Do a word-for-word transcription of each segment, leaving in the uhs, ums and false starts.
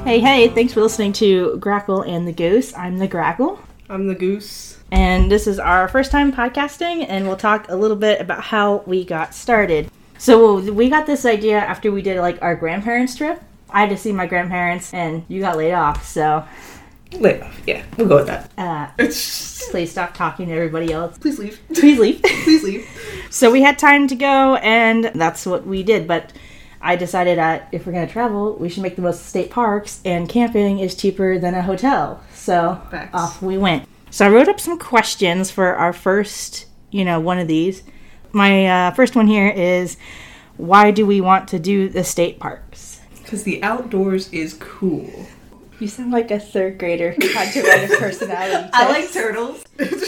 Hey, hey, thanks for listening to Grackle and the Goose. I'm the Grackle. I'm the Goose. And this is our first time podcasting, and we'll talk a little bit about how we got started. So we got this idea after we did like our grandparents trip. I had to see my grandparents, and you got laid off, so... Laid off, yeah. We'll go with that. Uh, please stop talking to everybody else. Please leave. Please leave. Please leave. So we had time to go, and that's what we did, but... I decided that if we're going to travel, we should make the most of state parks, and camping is cheaper than a hotel. So Facts. Off we went. So I wrote up some questions for our first, you know, one of these. My uh, first one here is, why do we want to do the state parks? Because the outdoors is cool. You sound like a third grader who had to write a personality test. I like turtles.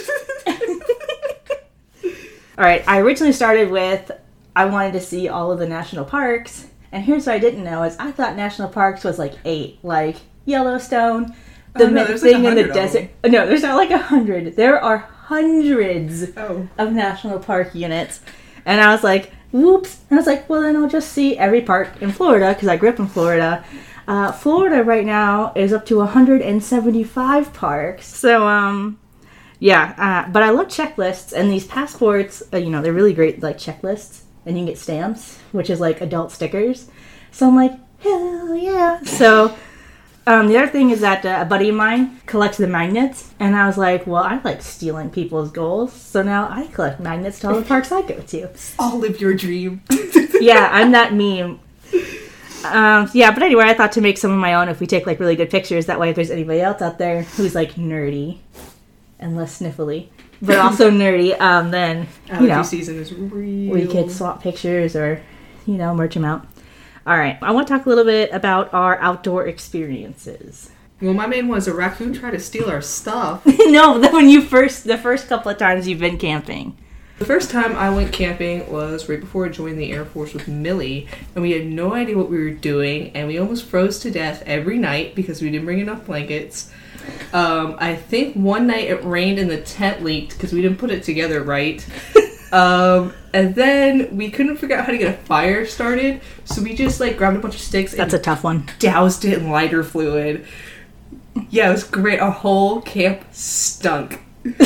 All right, I originally started with... I wanted to see all of the national parks, and here's what I didn't know is I thought national parks was like eight, like Yellowstone, the oh, no, thing like in the desert. No, there's not like a hundred. There are hundreds oh. of national park units, and I was like, whoops. And I was like, well, then I'll just see every park in Florida because I grew up in Florida. Uh, Florida right now is up to one hundred seventy-five parks, so um. Yeah, uh, but I love checklists, and these passports, uh, you know, they're really great, like, checklists, and you can get stamps, which is, like, adult stickers. So I'm like, hell yeah. So, um, the other thing is that uh, a buddy of mine collects the magnets, and I was like, well, I like stealing people's goals, so now I collect magnets to all the parks I go to. I'll live your dream. Yeah, I'm that meme. Um, yeah, but anyway, I thought to make some of my own if we take, like, really good pictures, that way if there's anybody else out there who's, like, nerdy... and less sniffly, but also nerdy, um, then, you Allergy know, season is real. we could swap pictures or, you know, merch them out. All right, I want to talk a little bit about our outdoor experiences. Well, my main one is a raccoon tried to steal our stuff. No, when you first, the first couple of times you've been camping. The first time I went camping was right before I joined the Air Force with Millie, and we had no idea what we were doing, and we almost froze to death every night because we didn't bring enough blankets. Um, I think one night it rained and the tent leaked because we didn't put it together right. um, and then we couldn't figure out how to get a fire started, so we just like grabbed a bunch of sticks That's and a tough one. doused it in lighter fluid. Yeah, it was great. Our whole camp stunk.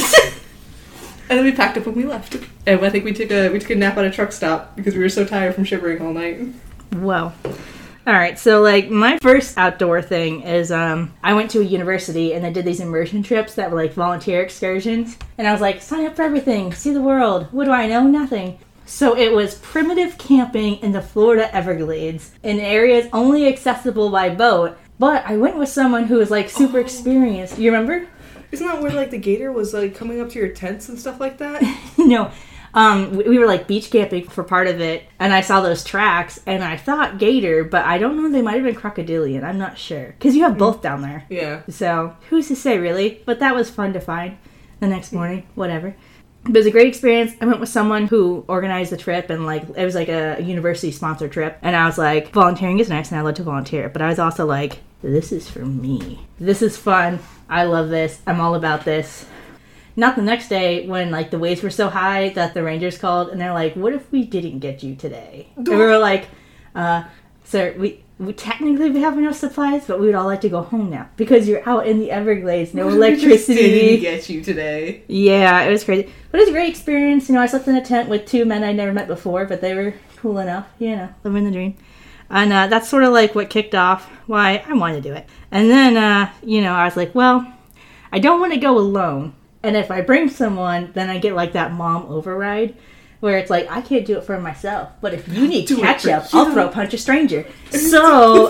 And then we packed up when we left. And I think we took a we took a nap at a truck stop because we were so tired from shivering all night. Whoa. All right, so, like, my first outdoor thing is, um, I went to a university, and they did these immersion trips that were, like, volunteer excursions, and I was like, sign up for everything, see the world, what do I know? Nothing. So it was primitive camping in the Florida Everglades, in areas only accessible by boat, but I went with someone who was, like, super oh. experienced. You remember? Isn't that where, like, the gator was, like, coming up to your tents and stuff like that? No. Um, we were, like, beach camping for part of it, and I saw those tracks, and I thought gator, but I don't know, they might have been crocodilian, I'm not sure. Because you have both down there. Yeah. So, who's to say, really? But that was fun to find the next morning, whatever. But it was a great experience. I went with someone who organized the trip, and, like, it was, like, a university-sponsored trip, and I was like, volunteering is nice, and I love to volunteer, but I was also like, this is for me. This is fun. I love this. I'm all about this. Not the next day when, like, the waves were so high that the rangers called, and they're like, what if we didn't get you today? And we were like, uh, sir, we, we technically we have enough supplies, but we would all like to go home now. Because you're out in the Everglades, no electricity. We just didn't get you today. Yeah, it was crazy. But it was a great experience. You know, I slept in a tent with two men I'd never met before, but they were cool enough, you know, living the dream. And uh, that's sort of like what kicked off why I wanted to do it. And then, uh, you know, I was like, well, I don't want to go alone. And if I bring someone, then I get like that mom override where it's like, I can't do it for myself. But if you need ketchup, I'll throw punch a stranger. So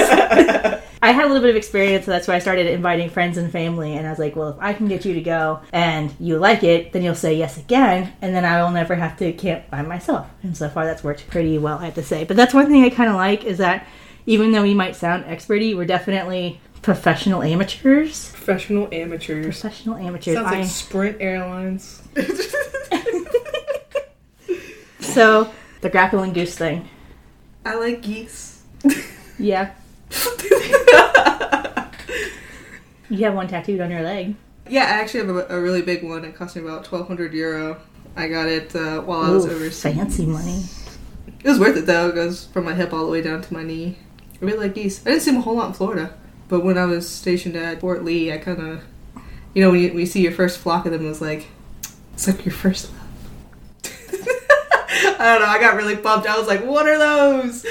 I had a little bit of experience, so that's why I started inviting friends and family. And I was like, well, if I can get you to go and you like it, then you'll say yes again. And then I will never have to camp by myself. And so far that's worked pretty well, I have to say. But that's one thing I kind of like is that even though we might sound experty, we're definitely... professional amateurs. Professional amateurs. Professional amateurs. Sounds like I... Sprint Airlines. So, the Grackle and Goose thing. I like geese. Yeah. You have one tattooed on your leg. Yeah, I actually have a, a really big one. It cost me about twelve hundred euro. I got it uh, while I was Ooh, overseas. Fancy money. It was worth it though. It goes from my hip all the way down to my knee. I really like geese. I didn't see them a whole lot in Florida. But when I was stationed at Fort Lee, I kind of, you know, when you, when you see your first flock of them, it was like, it's like your first love. I don't know, I got really pumped. I was like, what are those?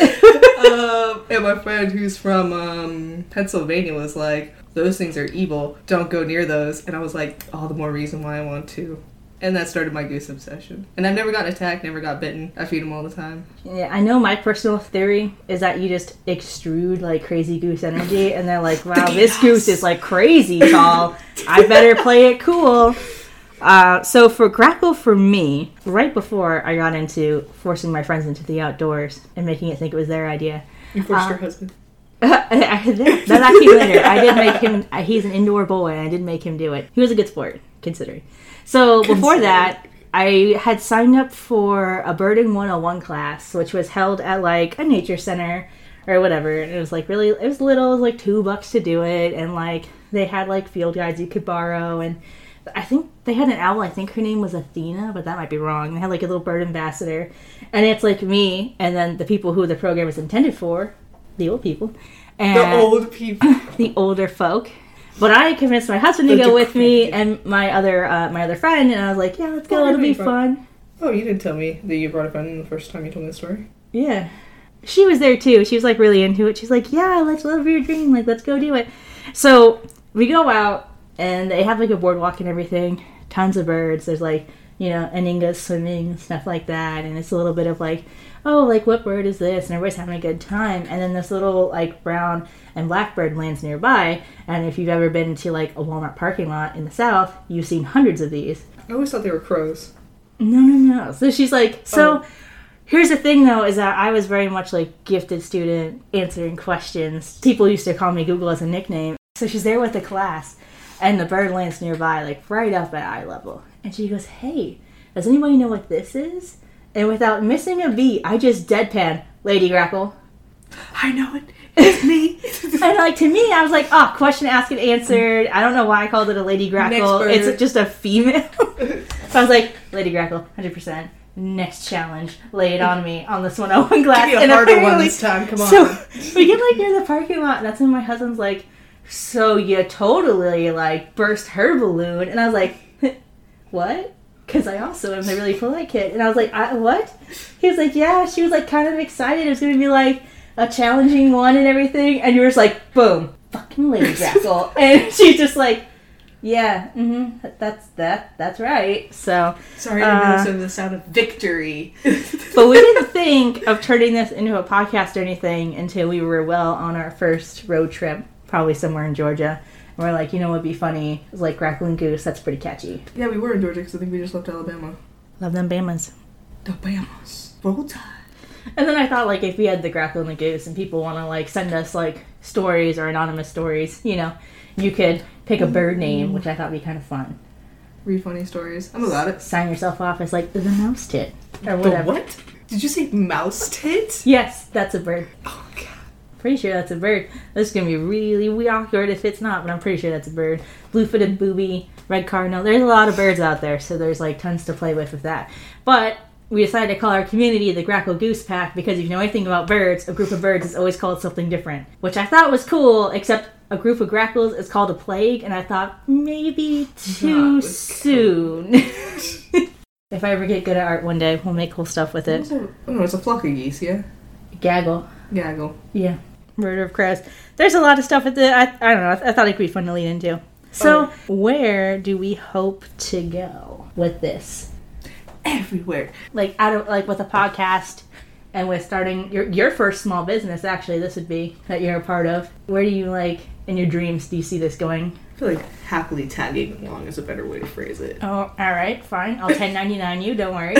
um, and my friend who's from um, Pennsylvania was like, those things are evil. Don't go near those. And I was like, all the more reason why I want to. And that started my goose obsession. And I've never gotten attacked, never got bitten. I feed them all the time. Yeah, I know my personal theory is that you just extrude like crazy goose energy and they're like, wow, this goose is like crazy tall. I better play it cool. Uh, so for Grackle, for me, right before I got into forcing my friends into the outdoors and making it think it was their idea. You forced uh, your husband. that, that actually later. I did make him, he's an indoor boy and I did make him do it. He was a good sport, considering. So before that, I had signed up for a birding one oh one class, which was held at like a nature center or whatever. And it was like really, it was little, it was like two bucks to do it. And like they had like field guides you could borrow. And I think they had an owl. I think her name was Athena, but that might be wrong. They had like a little bird ambassador. And it's like me and then the people who the program is intended for, the old people. And the old people. The older folk. But I convinced my husband to go with me and my other uh, my other friend, and I was like, yeah, let's go, it'll be fun. Oh, you didn't tell me that you brought a friend the first time you told me the story? Yeah. She was there too. She was like really into it. She's like, yeah, let's live your dream. Like, let's go do it. So we go out, and they have like a boardwalk and everything. Tons of birds. There's like, you know, aningas swimming, stuff like that. And it's a little bit of like, oh, like what bird is this? And everybody's having a good time. And then this little like brown and blackbird lands nearby. And if you've ever been to like a Walmart parking lot in the South, you've seen hundreds of these. I always thought they were crows. No, no, no. So she's like, so oh. Here's the thing though, is that I was very much like gifted student answering questions. People used to call me Google as a nickname. So she's there with the class and the bird lands nearby, like right up at eye level. And she goes, hey, does anybody know what this is? And without missing a beat, I just deadpan, Lady Grackle. I know it. It's me. And like to me, I was like, oh, question asked and answered. I don't know why I called it a Lady Grackle. It's just a female. So I was like, Lady Grackle, one hundred percent. Next challenge. Lay it on me on this one oh one glass. Give me a harder one this time. Come on. So we get like near the parking lot, and that's when my husband's like, so you totally like burst her balloon. And I was like, what? Because I also am a really polite kid. And I was like, I, what? He was like, yeah. She was like kind of excited. It was going to be like a challenging one and everything. And you were just like, boom, fucking Lady Grackle. And she's just like, yeah, mm-hmm, that's that. That's right. So sorry, I didn't know the sound of victory. But we didn't think of turning this into a podcast or anything until we were well on our first road trip, probably somewhere in Georgia. And we're like, you know what would be funny? It was like Grackle and Goose. That's pretty catchy. Yeah, we were in Georgia because I think we just left Alabama. Love them Bamas. The Bamas. Roll Tide. And then I thought, like, if we had the Grackle and the Goose and people want to, like, send us, like, stories or anonymous stories, you know, you could pick a bird name, which I thought would be kind of fun. Read funny stories. I'm about it. Sign yourself off as, like, the mouse tit. Or whatever. The what? Did you say mouse tit? Yes, that's a bird. Oh, God. Pretty sure that's a bird. This is going to be really, really awkward if it's not, but I'm pretty sure that's a bird. Blue-footed booby, red cardinal. There's a lot of birds out there, so there's, like, tons to play with with that. But we decided to call our community the Grackle Goose Pack because if you know anything about birds, a group of birds is always called something different, which I thought was cool, except a group of grackles is called a plague, and I thought maybe too soon. If I ever get good at art one day, we'll make cool stuff with it. Oh, no, it's a flock of geese, yeah? Gaggle. Gaggle. Yeah. Murder of crows. There's a lot of stuff at the, I, I don't know, I, I thought it could be fun to lean into. So, oh. Where do we hope to go with this? Everywhere. Like, out of, like with a podcast and with starting your your first small business, actually, this would be, that you're a part of. Where do you, like, in your dreams, do you see this going? I feel like happily tagging along is a better way to phrase it. Oh, all right, fine. I'll ten ninety-nine you, don't worry.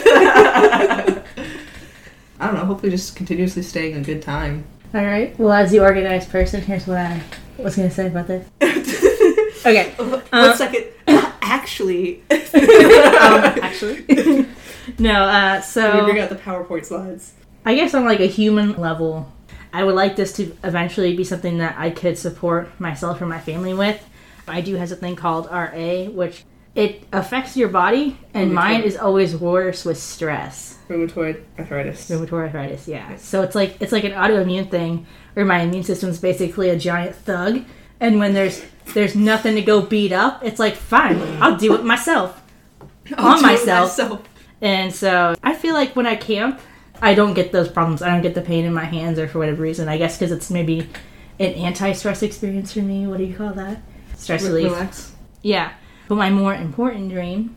I don't know, hopefully just continuously staying a good time. All right. Well, as the organized person, here's what I was going to say about this. Okay. One um, second. Actually. um, actually. No, uh, so... We bring out the PowerPoint slides. I guess on, like, a human level, I would like this to eventually be something that I could support myself or my family with. I do have something called R A, which it affects your body, and Rheumatoid. mine is always worse with stress. Rheumatoid arthritis. Rheumatoid arthritis, yeah. So it's like it's like an autoimmune thing, where my immune system's basically a giant thug, and when there's there's nothing to go beat up, it's like, fine, I'll do it myself. I'll on do it myself. myself. And so I feel like when I camp, I don't get those problems. I don't get the pain in my hands or for whatever reason. I guess because it's maybe an anti-stress experience for me. What do you call that? Stress relief. Relax. Yeah. But my more important dream,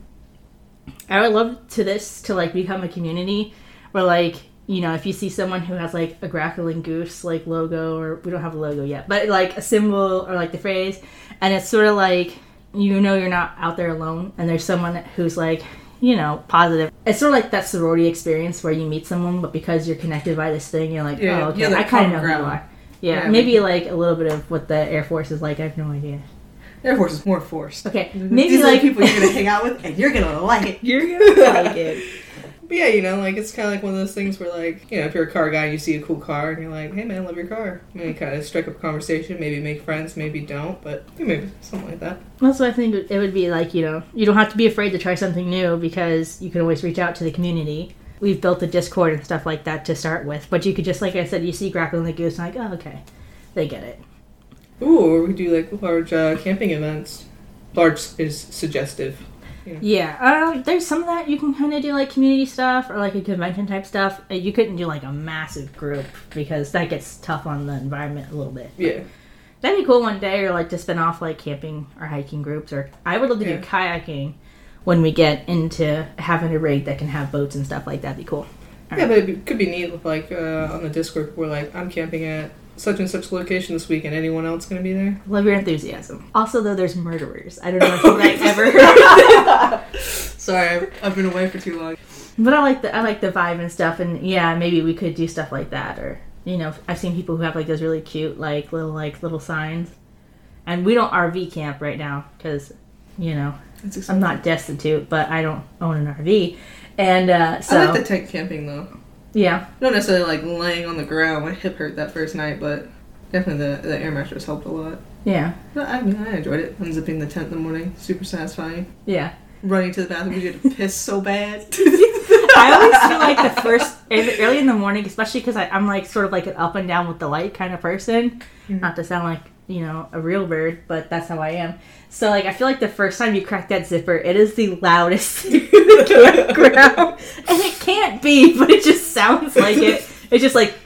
I would love to this to like become a community where like, you know, if you see someone who has like a Grappling Goose like logo, or we don't have a logo yet, but like a symbol or like the phrase, and it's sort of like, you know, you're not out there alone, and there's someone who's like, you know, positive. It's sort of like that sorority experience where you meet someone, but because you're connected by this thing, you're like, Yeah, oh, okay, yeah, I like kind of know common who you ground. are. Yeah, Yeah, maybe like a little bit of what the Air Force is like. I have no idea. Air Force is more forced. Okay, These maybe are like the people you're gonna hang out with, and you're gonna like it. you're gonna like it. But yeah, you know, like, it's kind of like one of those things where, like, you know, if you're a car guy and you see a cool car and you're like, hey man, love your car. Maybe kind of strike up a conversation, maybe make friends, maybe don't, but maybe something like that. That's what I think it would be like. You know, you don't have to be afraid to try something new because you can always reach out to the community. We've built a Discord and stuff like that to start with, but you could just, like I said, you see Grappling the Goose and like, oh, okay, they get it. Ooh, or we could do, like, large uh, camping events. Large is suggestive. Yeah, uh, there's some of that you can kind of do, like community stuff or like a convention type stuff. Uh, You couldn't do like a massive group because that gets tough on the environment a little bit. Yeah. That'd be cool one day, or like to spin off like camping or hiking groups. Or I would love to Yeah. do kayaking when we get into having a rig that can have boats and stuff like that. That'd be cool. All Yeah, right. but it could be neat with, like, uh, on the Discord, where, like, I'm camping at such and such location this week, and anyone else gonna be there? Love your enthusiasm. Also, though, there's murderers. I don't know if you guys ever heard of Sorry, I've, I've been away for too long. But I like the I like the vibe and stuff, and yeah, maybe we could do stuff like that. Or you know, I've seen people who have like those really cute like little like little signs, and we don't R V camp right now because you know It's I'm not destitute, but I don't own an R V, and uh, so I like the tent camping, though. yeah, Not necessarily, like, laying on the ground. My hip hurt that first night, but definitely the, the air mattress helped a lot. yeah, But I mean, I enjoyed it. Unzipping the tent in the morning, super satisfying. yeah. Running to the bathroom, you had to piss so bad. I always feel like the first early in the morning, especially because I'm like sort of like an up and down with the light kind of person. Mhm. Not to sound like you know a real bird, but that's how I am. So like I feel like the first time you crack that zipper, it is the loudest in the campground, and it can't be, but it just sounds like it. It's just like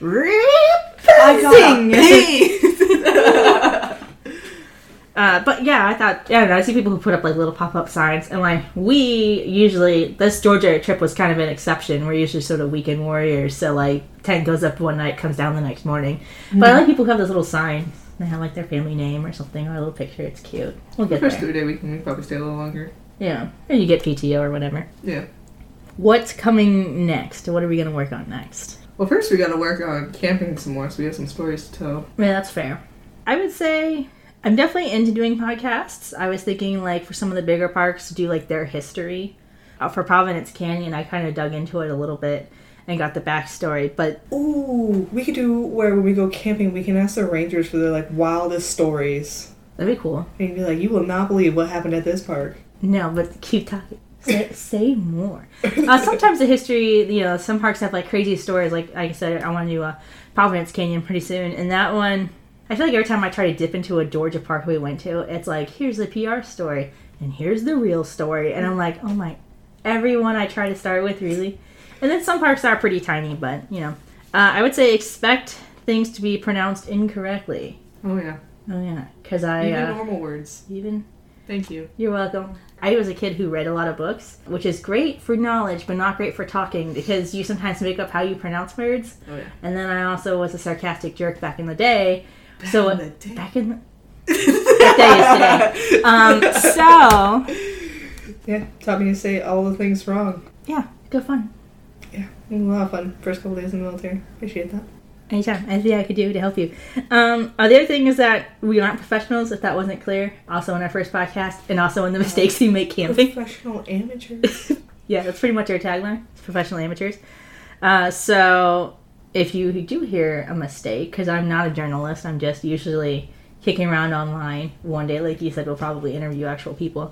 Uh, but yeah, I thought, I don't know, I see people who put up like little pop-up signs, and like we usually, this Georgia trip was kind of an exception. We're usually sort of weekend warriors, so like tent goes up one night, comes down the next morning. Mm-hmm. But I like people who have those little signs. They have like their family name or something, or a little picture. It's cute. We'll get First there. three day weekend, we probably stay a little longer. Yeah, or you get P T O or whatever. Yeah. What's coming next? What are we going to work on next? Well, first we gotta work on camping some more, so we have some stories to tell. Yeah, that's fair. I would say I'm definitely into doing podcasts. I was thinking, like, for some of the bigger parks to do, like, their history. Uh, for Providence Canyon, I kind of dug into it a little bit and got the backstory, but... Ooh, we could do where when we go camping, we can ask the rangers for their, like, wildest stories. That'd be cool. And you'd be like, you will not believe what happened at this park. No, but keep talking. Say, say more. Uh, sometimes the history, you know, some parks have, like, crazy stories. Like, like I said, I want to do uh, Providence Canyon pretty soon, and that one... I feel like every time I try to dip into a Georgia park we went to, it's like, here's the P R story, and here's the real story. And I'm like, oh my, everyone I try to start with, really? And then some parks are pretty tiny, but, you know. Uh, I would say expect things to be pronounced incorrectly. Oh, yeah. Oh, yeah. Because I... Even uh, normal words. Even... Thank you. You're welcome. I was a kid who read a lot of books, which is great for knowledge, but not great for talking, because you sometimes make up how you pronounce words. Oh, yeah. And then I also was a sarcastic jerk back in the day. Back so in the day. Back in the... that day is today. Um, so... Yeah, taught me to say all the things wrong. Yeah, good fun. Yeah, it was a lot of fun. First couple days in the military. Appreciate that. Anytime. Anything I could do to help you. Um, uh, the other thing is that we aren't professionals, if that wasn't clear. Also in our first podcast, and also in the mistakes we make camping. Professional amateurs. Yeah, that's pretty much our tagline. It's professional amateurs. Uh, so... If you do hear a mistake, because I'm not a journalist, I'm just usually kicking around online. One day, like you said, we'll probably interview actual people.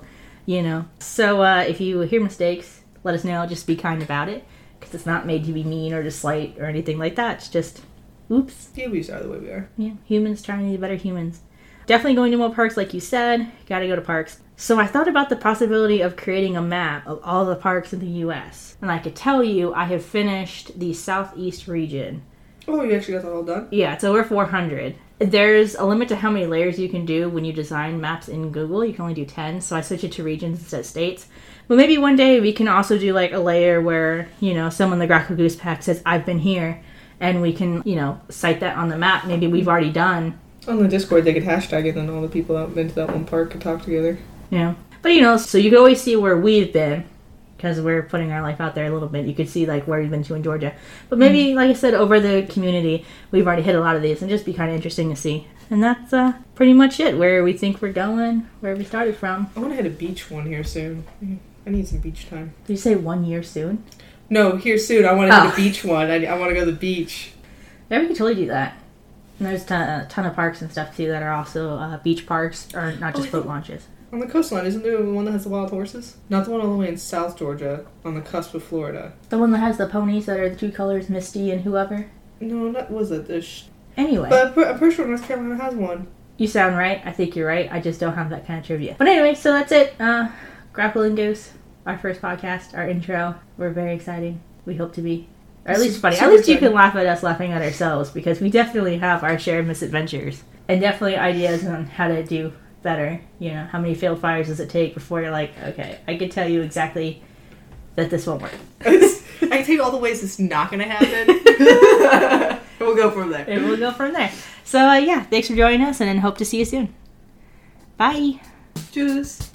you know. So uh, if you hear mistakes, let us know. Just be kind about it, because it's not made to be mean or to slight or anything like that. It's just, oops. Yeah, we are the way we are. Yeah, humans trying to be better humans. Definitely going to more parks, like you said. Gotta go to parks. So I thought about the possibility of creating a map of all the parks in the U S. And I could tell you I have finished the Southeast region. Oh, you actually got that all done? Yeah, it's over four hundred. There's a limit to how many layers you can do when you design maps in Google. You can only do ten, so I switched it to regions instead of states. But maybe one day we can also do like a layer where, you know, someone in the Grackle Goose Pack says, I've been here, and we can, you know, cite that on the map. Maybe we've already done. On the Discord, they could hashtag it, and all the people that have been to that one park could talk together. Yeah. But, you know, so you can always see where we've been, because we're putting our life out there a little bit. You could see, like, where we've been to in Georgia. But maybe, mm-hmm. like I said, over the community, we've already hit a lot of these, and just be kind of interesting to see. And that's uh, pretty much it, where we think we're going, where we started from. I want to hit a beach one here soon. I need some beach time. Did you say one year soon? No, here soon. I want to oh. hit a beach one. I, I want to go to the beach. Yeah, we could totally do that. And there's a ton, a ton of parks and stuff, too, that are also uh, beach parks, or not just oh, boat launches. On the coastline, isn't there the one that has the wild horses? Not the one all the way in South Georgia, on the cusp of Florida. The one that has the ponies that are the two colors, Misty and whoever? No, that was it. The sh- anyway. But I'm, pre- I'm pretty sure North Carolina has one. You sound right. I think you're right. I just don't have that kind of trivia. But anyway, so that's it. Uh, Grackle and Goose, our first podcast, our intro. We're very exciting. We hope to be. Or at least funny. At least you can laugh at us laughing at ourselves, because we definitely have our share of misadventures. And definitely ideas on how to do better. You know, how many failed fires does it take before you're like, okay, I can tell you exactly that this won't work. I can tell you all the ways it's not going to happen. And we'll go from there. And we'll go from there. So, uh, yeah, thanks for joining us, and hope to see you soon. Bye. Tschüss.